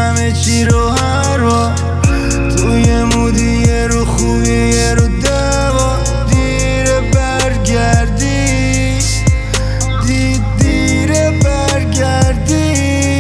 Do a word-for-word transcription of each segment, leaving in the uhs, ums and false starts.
همه چی رو هر بار تو یه مودی یه رو خوبی یه رو دوا دیره برگردی دید دیره برگردی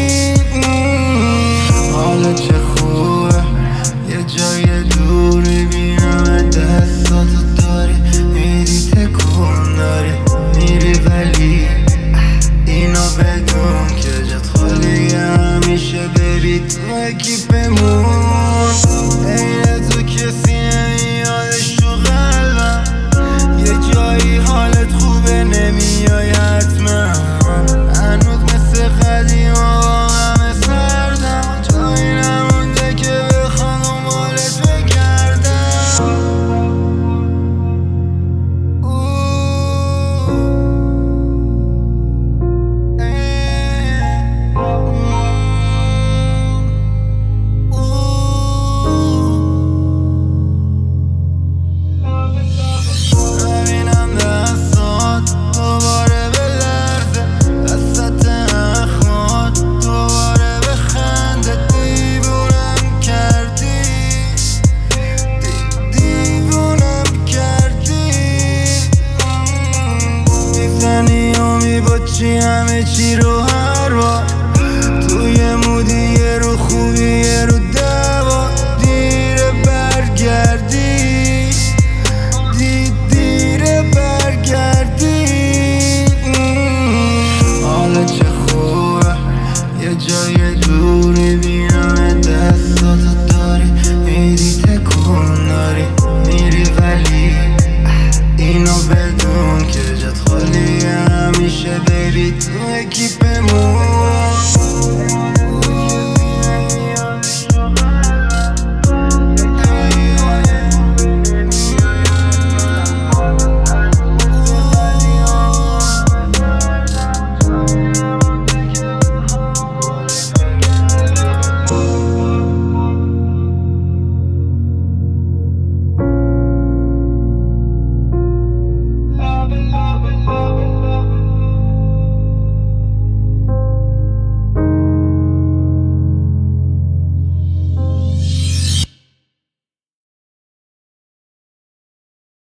حالا چه خوبه یه جای دوری بینم دستاتو داری میری تکون داری میری ولی اینو بدون که جت خالیه همیشه ببی تو اکیپمون عین تو کسی نمیادش تو قلبم یه جایی حالت خوبه نمیای حتما هنوز مثل قدیما با همه سردم جایی نمونده که بخوام دنبالت بگردم همه چی رو هر بار